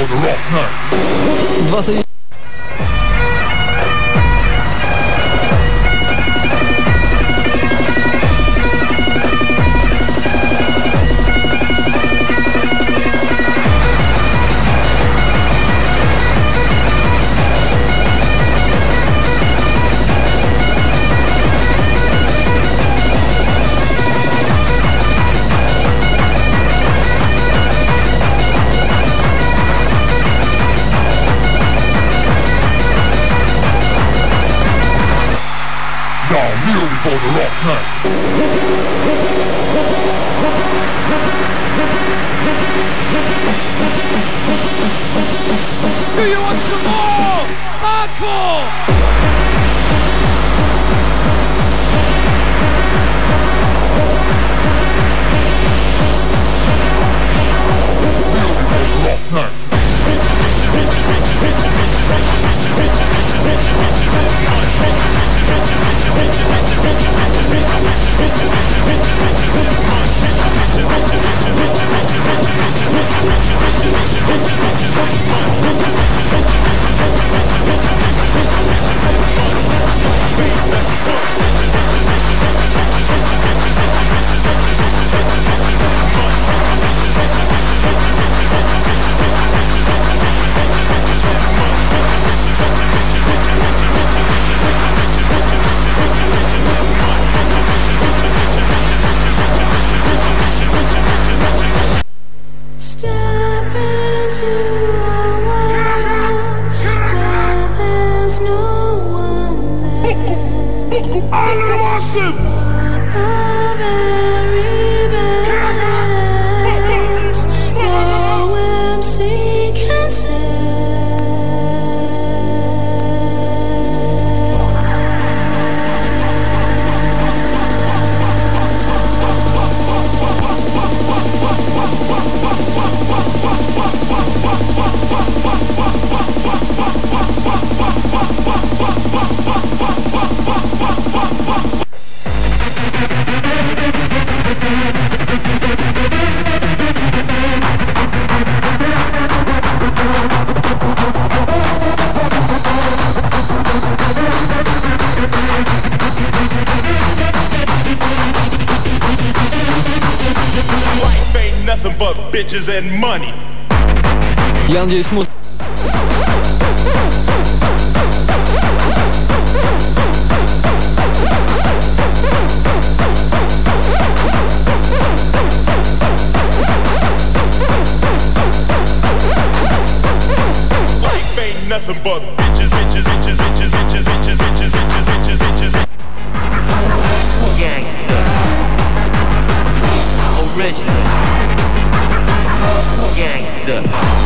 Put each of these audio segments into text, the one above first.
20. For the rock night. Do you want some more hardcore? Bitches and money. Jan J. Smooth. Life ain't nothing but bitches, bitches, bitches, bitches, bitches, bitches, bitches, bitches, bitches, bitches. Gangsta. Original. Gangsta.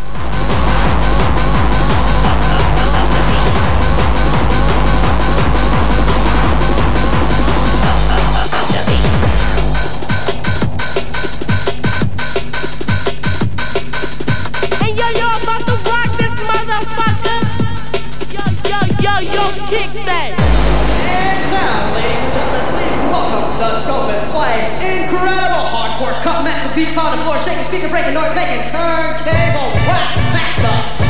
Hey yo, about to rock this motherfucker. Yo, kick that. And now, ladies and gentlemen, please welcome the dopest, flyest, incredible hardcore cut master, beat pounding, floor shaking, speaker breaking, noise making, turntable rap master.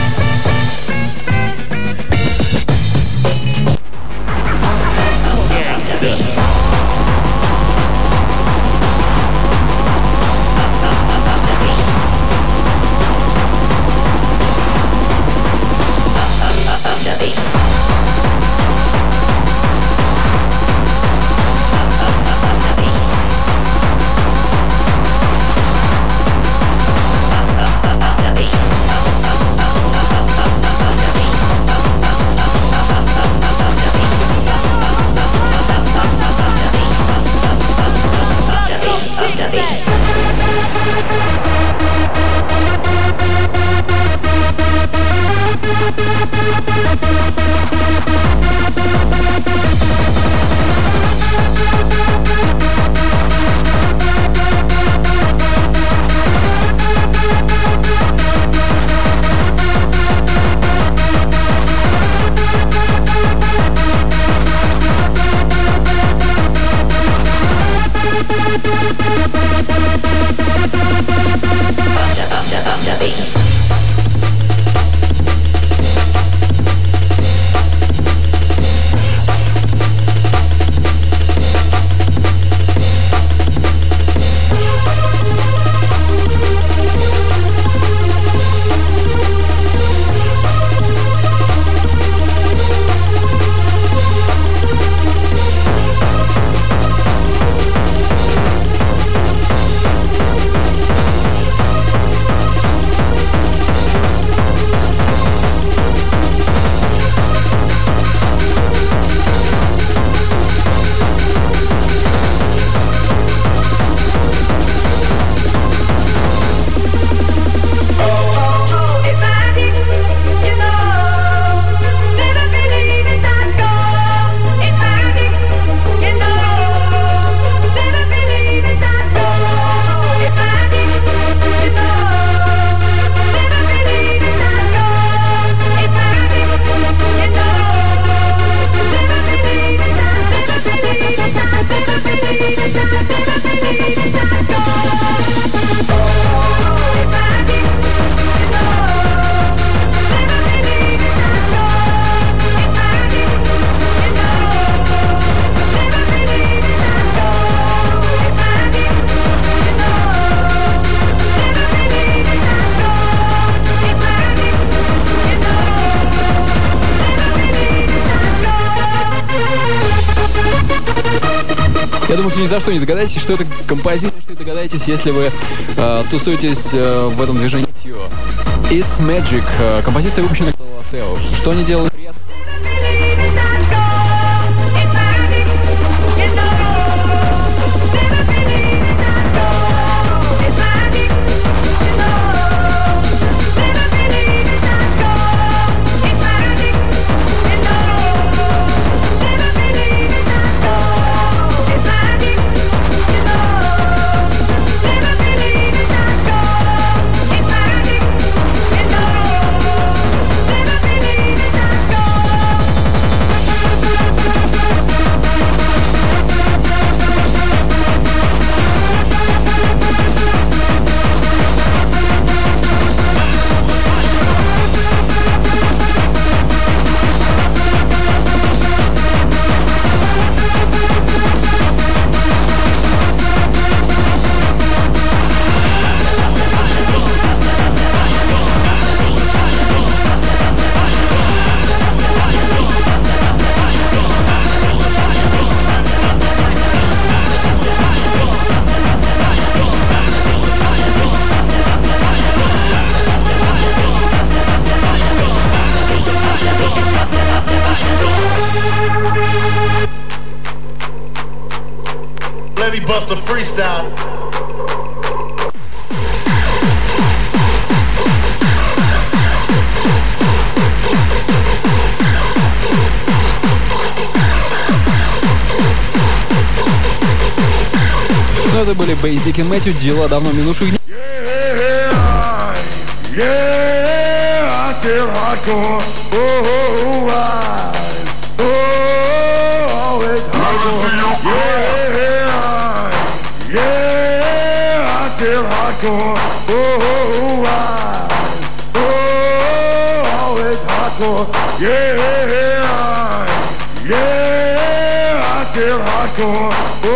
думаю, что ни за что не догадаетесь, что это композиция, что догадаетесь, если вы тусуетесь в этом движении. It's Magic. Композиция выпущена Тео. Что они делают? Let me bust a freestyle. Ну, это были Basic и Мэтью, дела давно минувших дней. Still hardcore, always hardcore, yeah, I still hardcore,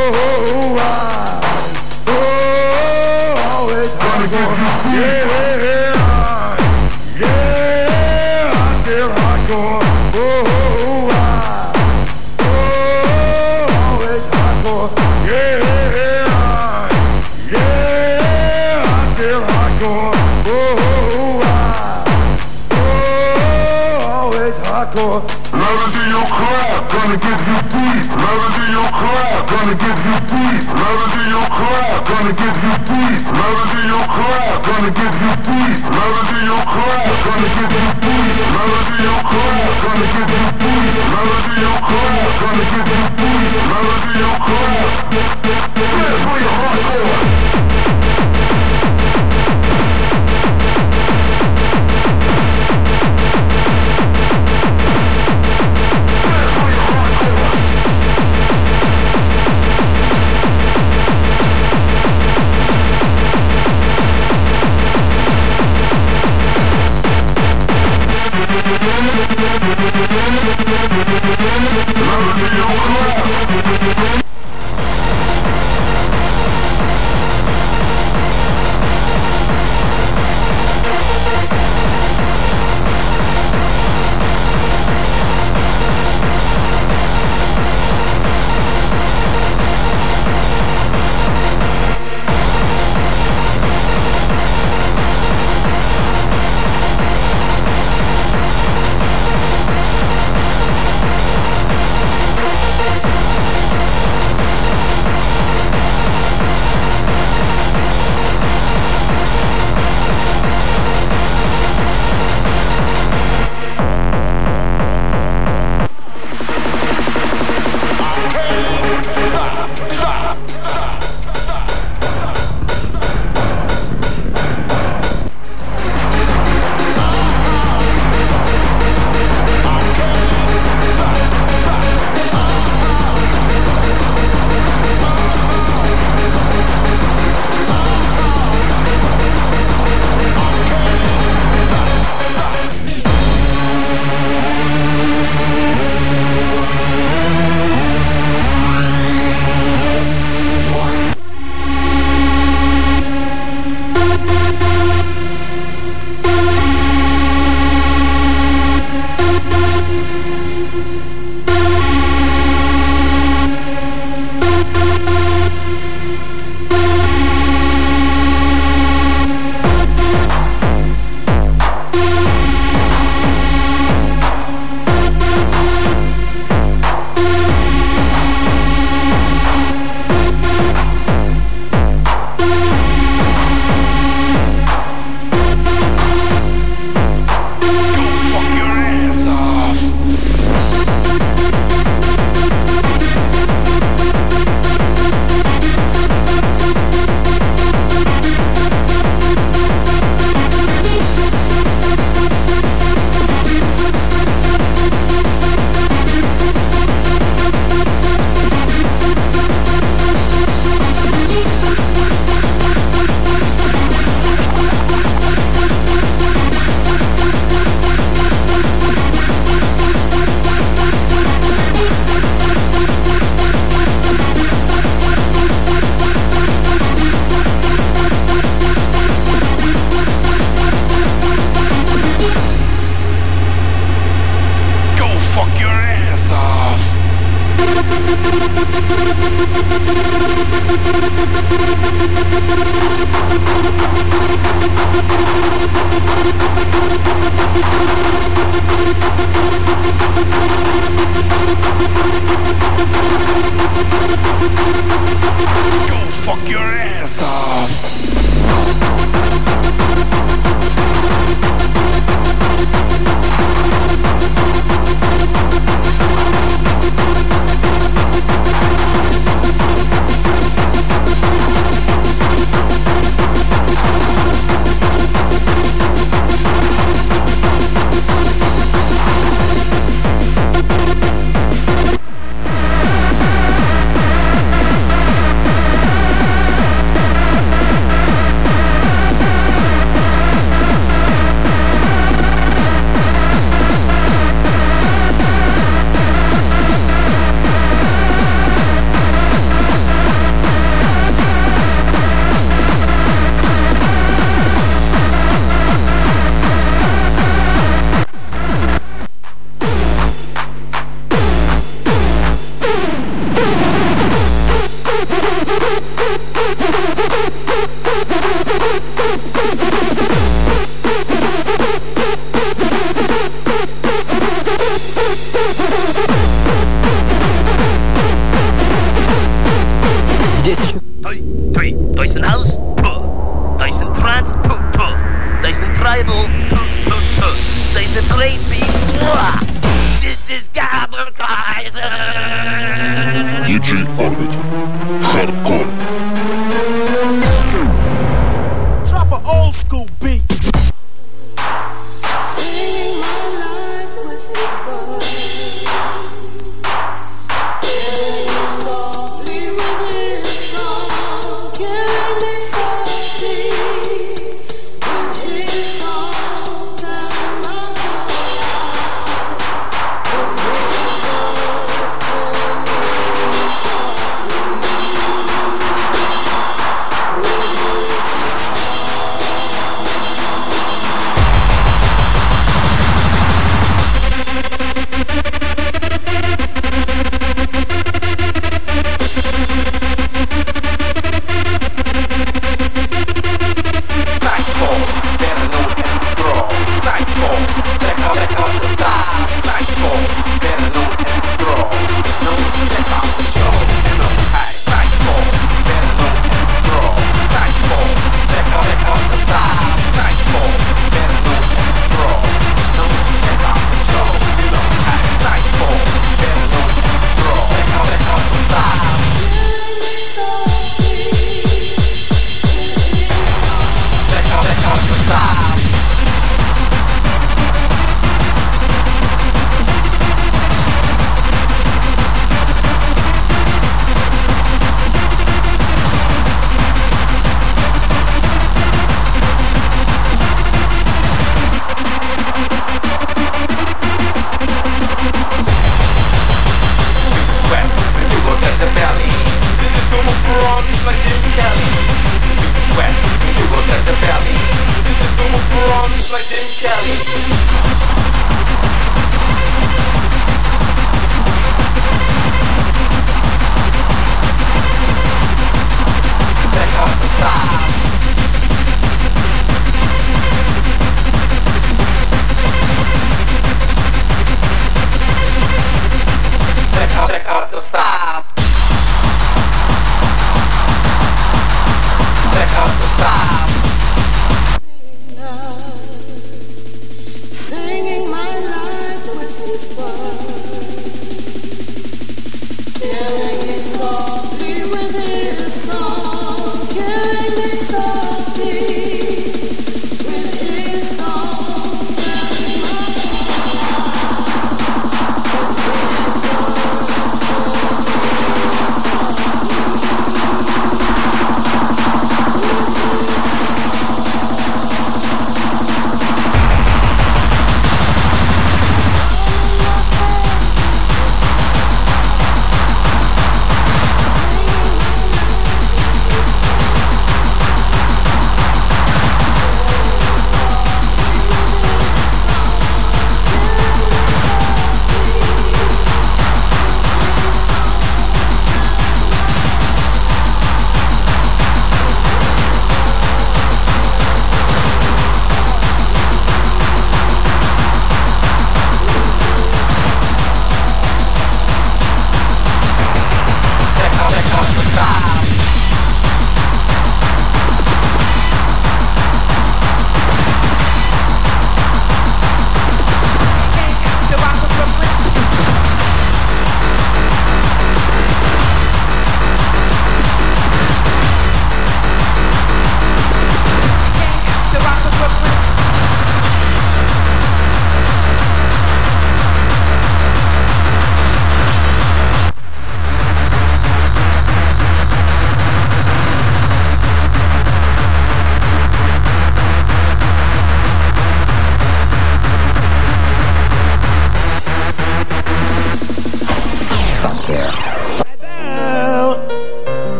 always hardcore, yeah, I still hardcore, always hardcore, yeah. Still hardcore, always hardcore. Let it be your crowd, gonna give you beat. Let it be your crowd, gonna give you beat. Let it be your crowd, gonna give you beat. Let it be your crowd, gonna give you beat. Let it be your crowd, gonna give you beat. Let it be your crowd, gonna give you beat. Let it be your crowd, gonna give you beat. Let it be your crowd. Let it be your hardcore. Fuck your ass off. Dyson House, Dyson Trance, Dyson Tribal, Dyson Great Beat. This is Gabber Kaiser. DJ Orbit. Hardcore. Drop an old school beat. Singing my life with his voice, killing me softly with his song, killing me softly with his songs out of my heart. With his songs killing me singing my life with his voice, killing me softly with his song, killing me softly with his songs out of my heart. With his songs killing me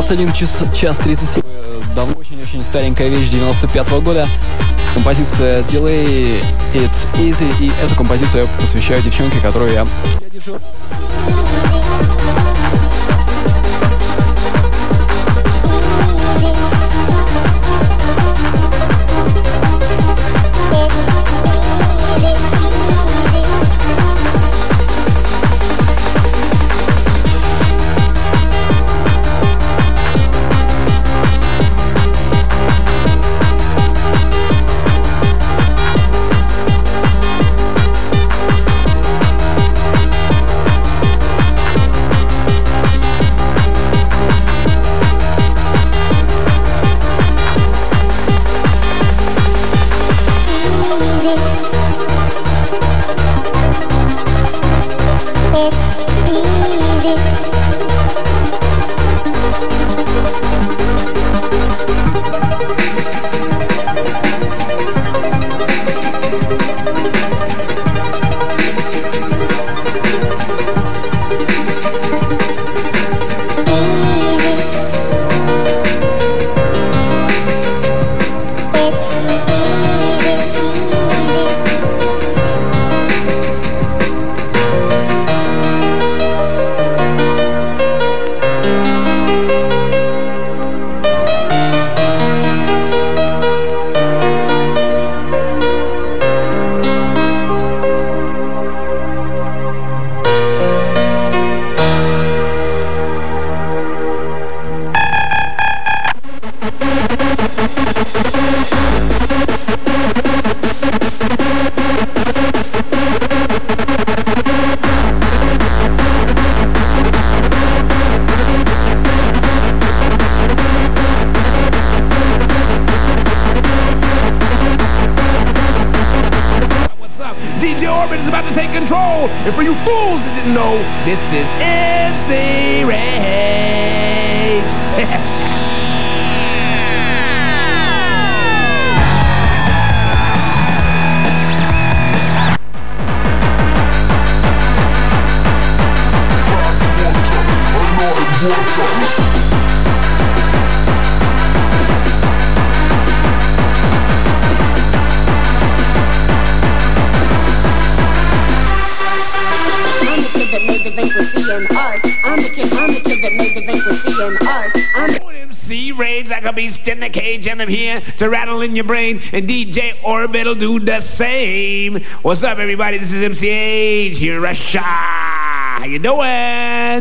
21 час 37. Давно очень старенькая вещь 95-го года. Композиция Delay It's Easy. И эту композицию я посвящаю девчонке, которую я держу. And for you fools that didn't know, this is MC Rage. MC Rage like a beast in the cage, and I'm here to rattle in your brain, and DJ Orbit'll do the same. What's up, everybody? This is MC Rage here in Russia. How you doing?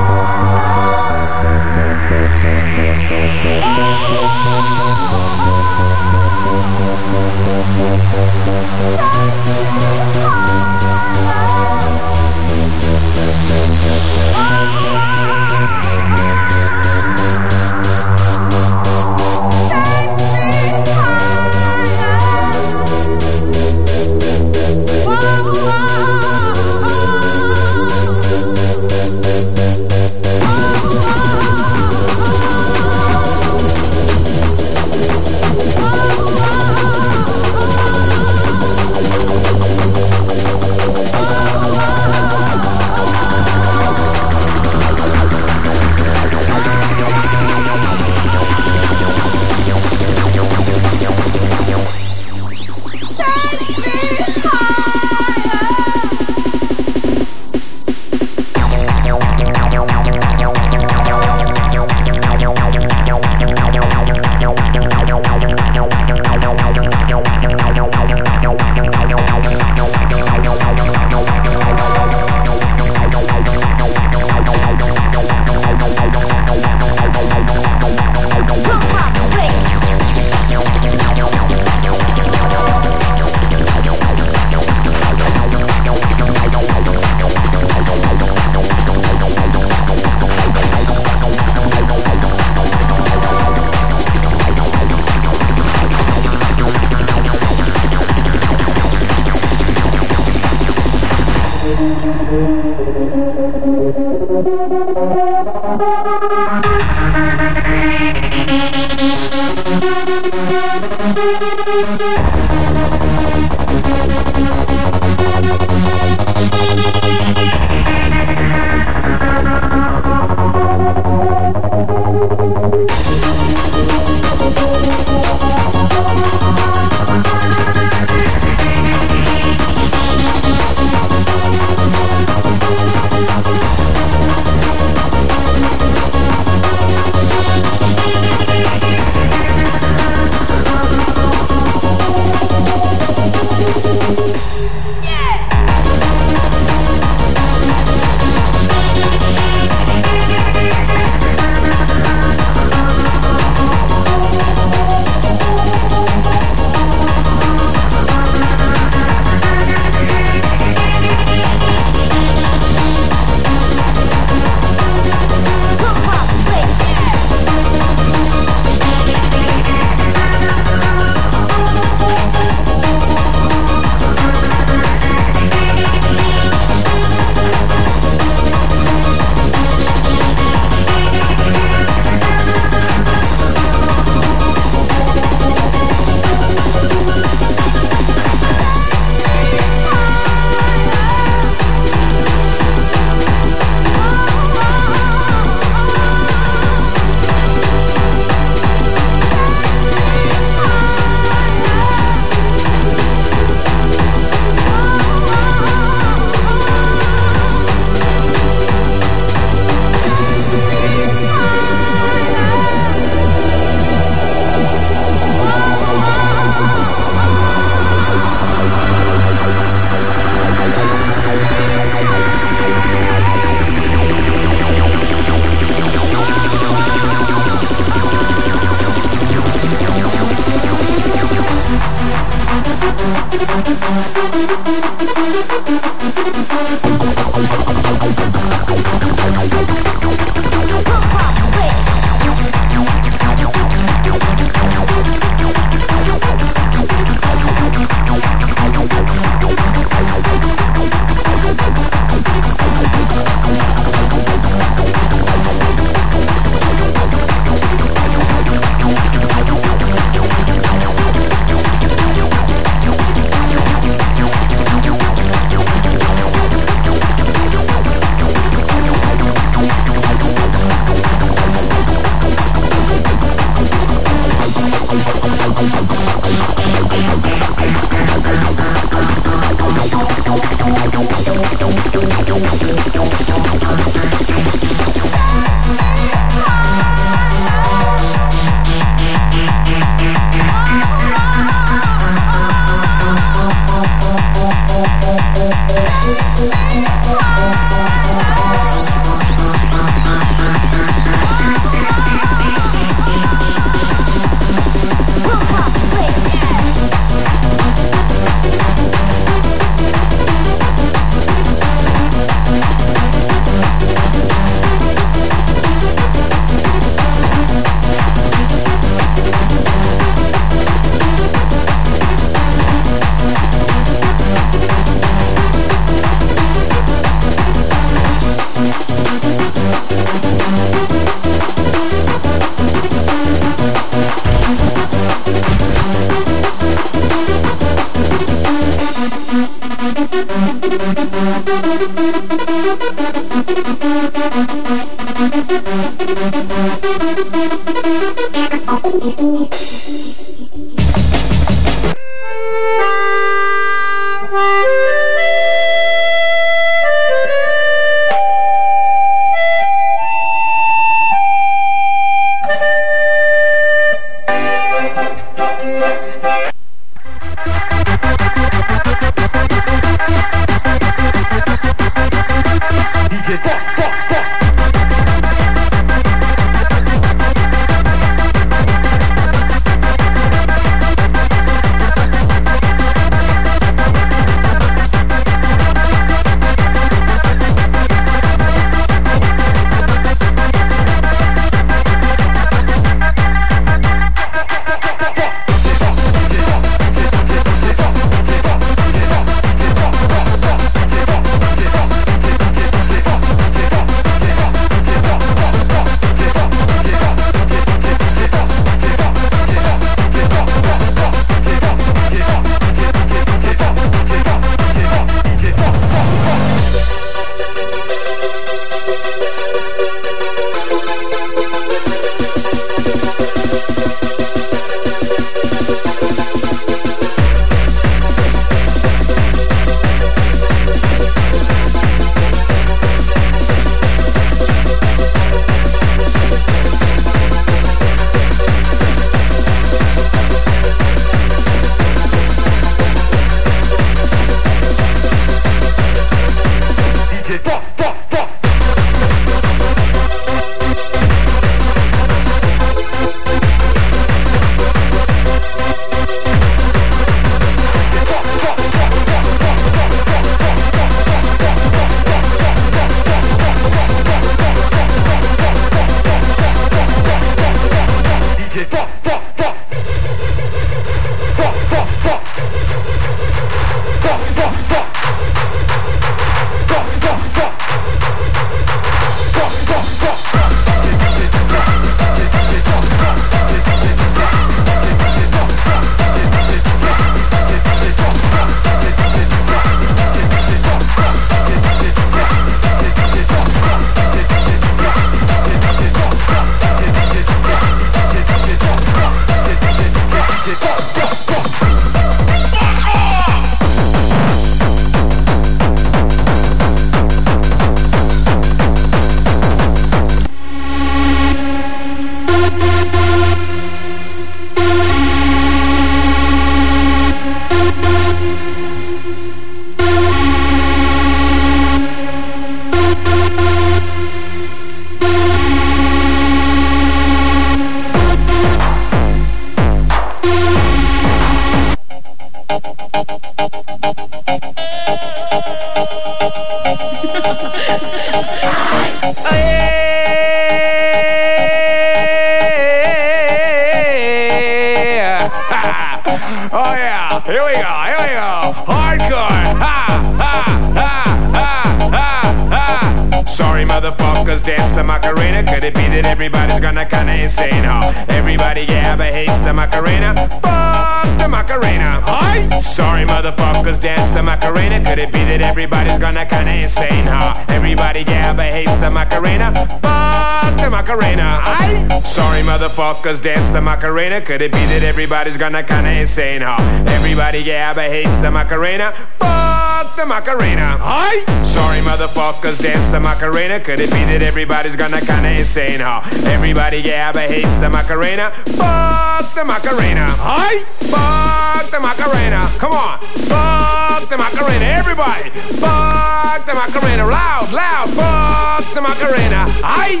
Oh yeah, here we go. Hardcore. Ha, ha, ha, ha, ha, ha. Sorry, motherfuckers, dance the Macarena. Could it be that everybody's gonna kinda insane, huh? Everybody gabba hates the Macarena. Fuck the Macarena. Hi. Sorry, motherfuckers, dance the Macarena. Could it be that everybody's gonna kinda insane, huh? Everybody gabba hates the Macarena. Fuck the Macarena. Hi. Sorry, motherfuckers, dance the Macarena. Could it be that everybody's gonna kinda insane, huh? Everybody gabba hates the Macarena. Fuck the Macarena. Hi. Sorry, motherfuckers, dance the Macarena. Could it be that everybody's gonna kinda insane, huh? Everybody gabba hates the Macarena. Fuck the Macarena. Hi. Fuck the Macarena. Come on. Fuck the Macarena. Everybody. Fuck the Macarena. Loud, loud. Fuck the Macarena. Hi.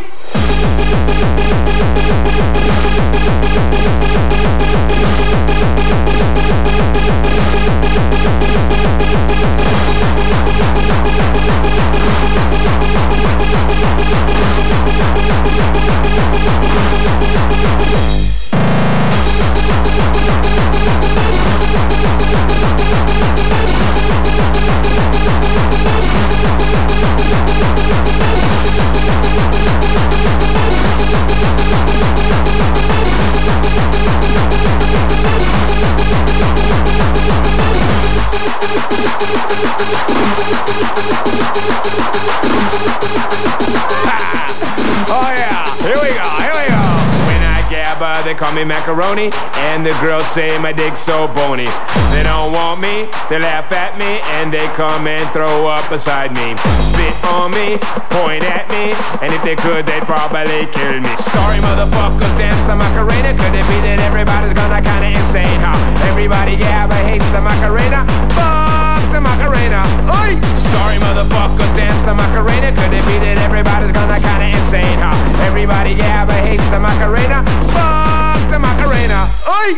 Oh yeah, here we go. When I gabba, they call me macaroni, and the girls say my dick's so bony. They don't want me, they laugh at me, and they come and throw up beside me. Spit on me, point at me, and if they could, they'd probably kill me. Sorry, motherfuckers, dance the Macarena. Could it be that everybody's gonna kinda insane, huh? Everybody gabba hates the Macarena. Fuck the Macarena. Oi! Sorry, motherfuckers, dance the Macarena. Could it be that everybody's gonna kinda insane, huh? Everybody gabba hates the Macarena. Fuck the Macarena. Oi!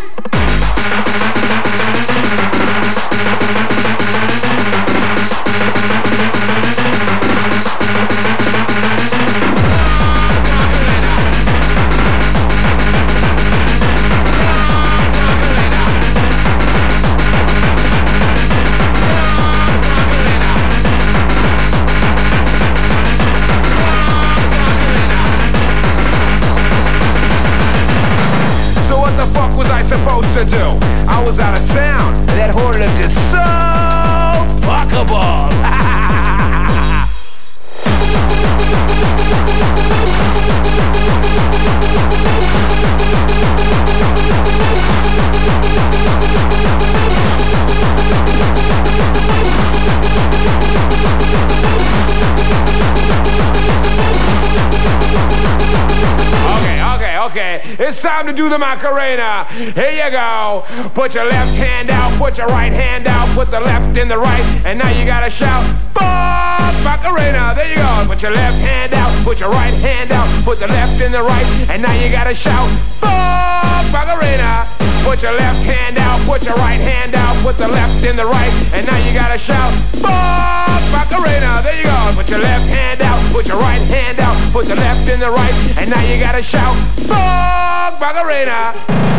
Supposed to do. I was out of town. That whore looked just so fuckable. Okay, it's time to do the Macarena. Here you go. Put your left hand out, put your right hand out, put the left in the right, and now you gotta shout, fuck Macarena. There you go. Put your left hand out, put your right hand out, put the left in the right, and now you gotta shout, fuck Macarena. Put your left hand out, put your right hand out, put the left in the right, and now you gotta shout, fuck Macarena. There you go. Put your left hand out, put your right hand out, put the left in the right, and now you gotta shout, fuck Macarena.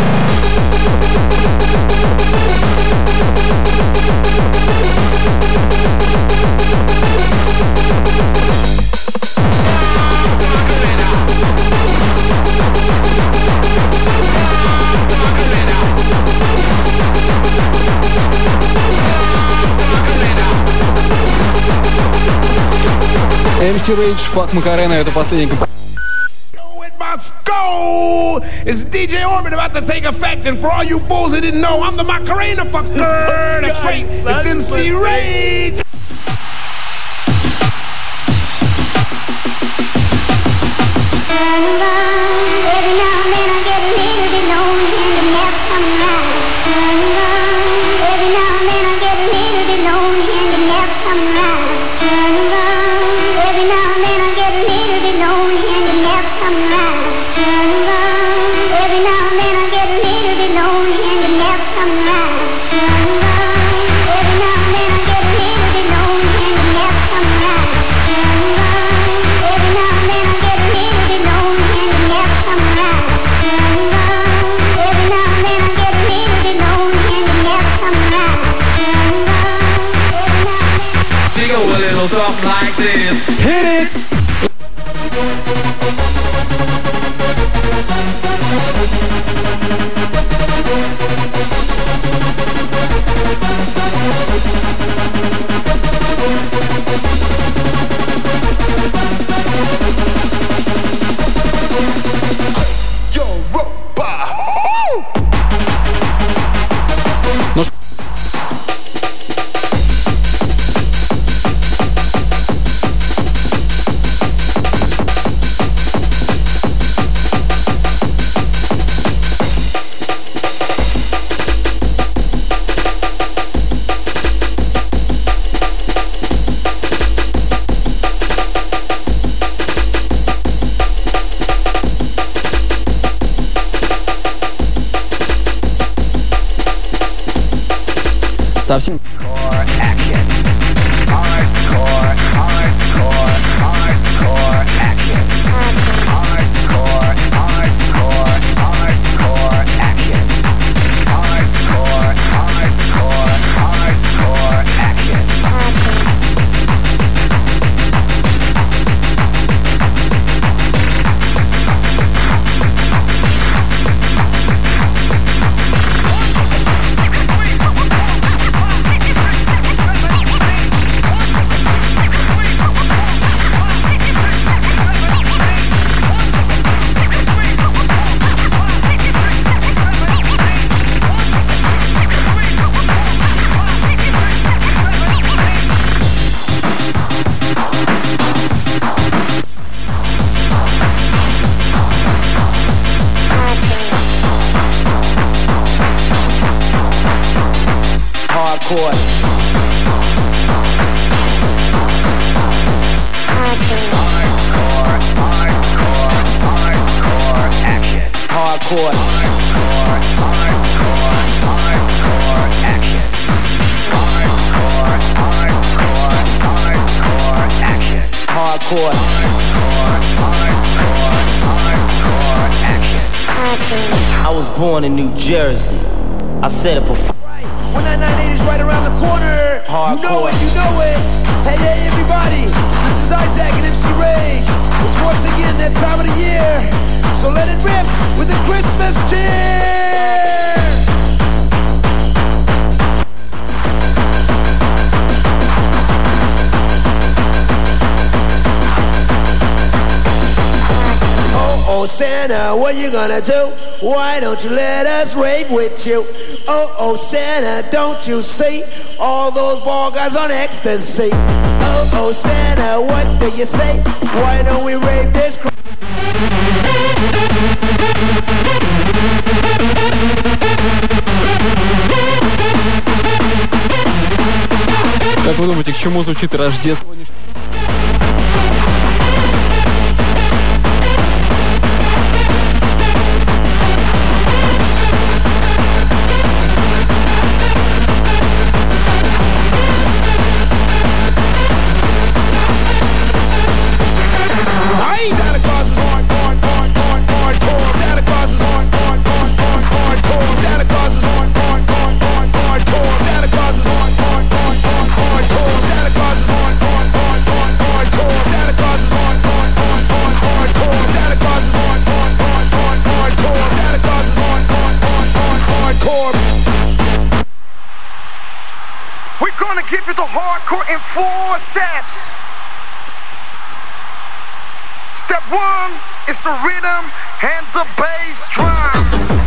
MC Rage, Fuck Macarena, это последний композиция. Must go! It's DJ Orbit about to take effect, and for all you fools that didn't know, I'm the Macarena fucker! That's right, it's MC Rage! Turn around, every now and then I get a little bit lonely and the never come around. Turn around, every now and then I get a little bit lonely and the never come around. Turn around, every now and then I get a little bit lonely and the never come around. Turn around, every now and then I get a little bit lonely and the never come around. Turn around, every now and then I get a little bit lonely and the never come around. Turn around, every now and then I get a little bit lonely and the goes off like this. Hit it! Ну что? Совсем. I was born in New Jersey. I said it before. Right. 199.8 is right around the corner. Hardcore. You know it, you know it. Hey, hey, everybody. This is Isaac and MC Rage. It's once again that time of the year. So let it rip with the Christmas cheer. Oh, Santa, what you gonna do? Why don't you let us rave with you? Oh, Santa, don't you see all those ball guys on ecstasy? Oh, Santa, what do you say? Why don't we rave this? Как вы думаете, к чему звучит Рождество? Give you the hardcore in 4 steps. Step 1 is the rhythm and the bass drum.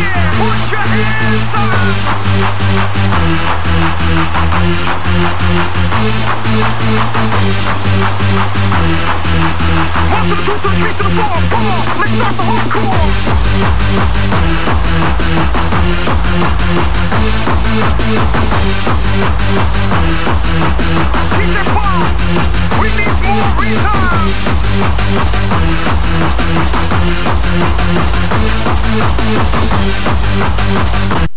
Yeah, put your hands up. 1 to the 2 to the 3 to the 4, come on, let's start the hardcore. DJ Bob, we need more retime.